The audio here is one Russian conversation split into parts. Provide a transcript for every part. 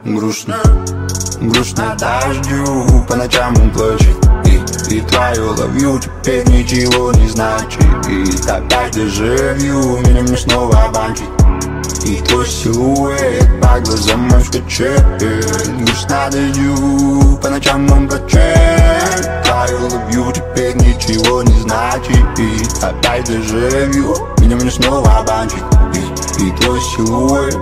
Грустно, грустно дождю, по ночам он плачет. И твое love you теперь ничего не значит. И опять дежавю, меня мне снова банчит. И твой силуэт по глазам мой скачет. Грустно дождю, по ночам он плачет. Твое love you теперь ничего не значит. И опять дежавю, меня мне снова банчит. И твой силуэт.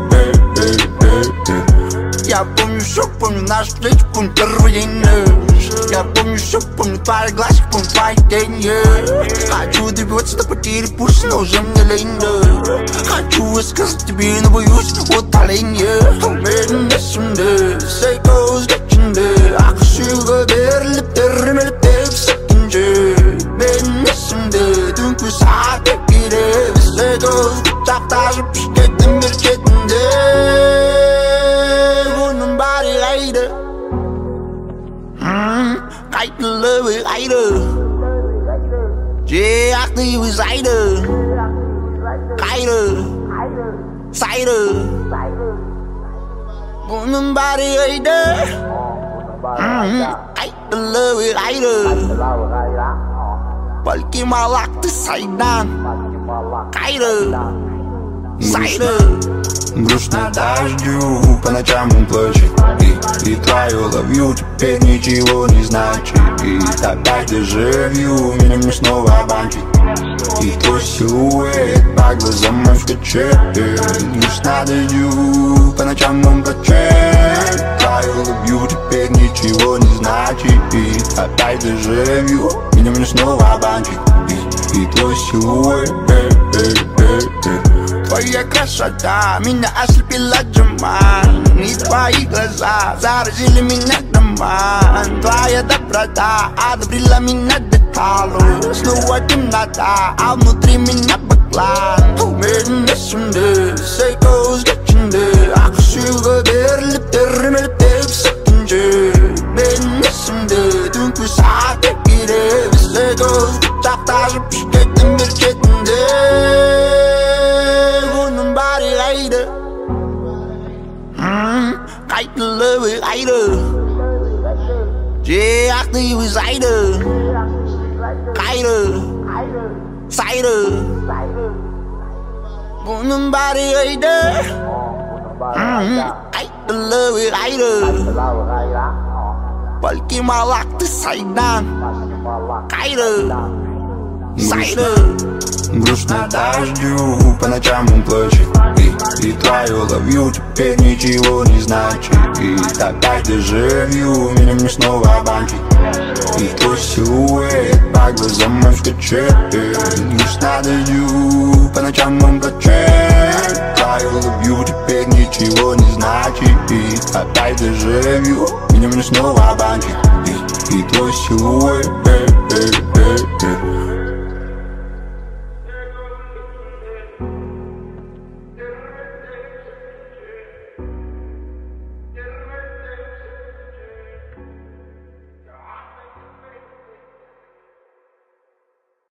Я помню все, помню наш встречу, помню первый день. Я помню все, помню твои глазки, помню твои тени. Хочу добиваться до потери пульса, но уже мне лень. Хочу высказать тебе, но боюсь утоления. Медленнесімді, сейкоз кетчінді. Ақшуға беріліп термеліп тек сәкінді. Медленнесімді, түнгі сағат екірі. Сейкоз құшақташып ішкеттім бір кетінде. Kijk de leuwe rijden. Je achter we zijde. Rijden. Zijde. Gewoon een body rijden. Kijk de leuwe rijden. Balkje maar laat de zijde. Rijden. Zijde. Грустно дождю, по ночам он плачет. И твое love you теперь ничего не значит. И опять дежавю, меня мне снова банчит. И твой силуэт по глазам мой скачет. Грустно дождю, по ночам он плачет. Твое love you теперь ничего не значит. И опять дежавю, меня мне снова банчит. И твой силуэт. Твоя красота меня ослепила, джаман. И твои глаза заразили меня доман. Твоя доброта одобрила меня деталью. Снова темнота, а внутри меня баклан. Медленнесімді, сейкоз кетчінді. Ақшуға беріліп термеліп тек сәкінді. Медленнесімді, түнгі сағат екірі. Сейкоз құшақташып ішкеттім бір кетінде. Kijk de leuwe rijden. Je achter we zijde. Rijden. Zijde. Gewoon een body rijden. Kijk de leuwe rijden. Balkje maar laat de zijde. Rijden. Zijde. Грустно дождю, по ночам он плачет. И твое love you теперь ничего не значит. И опять дежавю, меня мне снова банчит. И твой силуэт по глазам мой скачет. Грустно дождю, по ночам он плачет. Твое love you теперь ничего не значит. И опять дежавю, меня мне снова банчит. И твой силуэт.